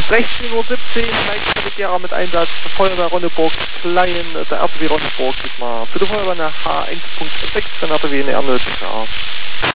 16:17 Uhr, Leitstelle mit Einsatz der Feuerwehr Ronneburg Klein, der RTW Ronneburg, diesmal für die Feuerwehr eine H1.6, dann RTW eine R0.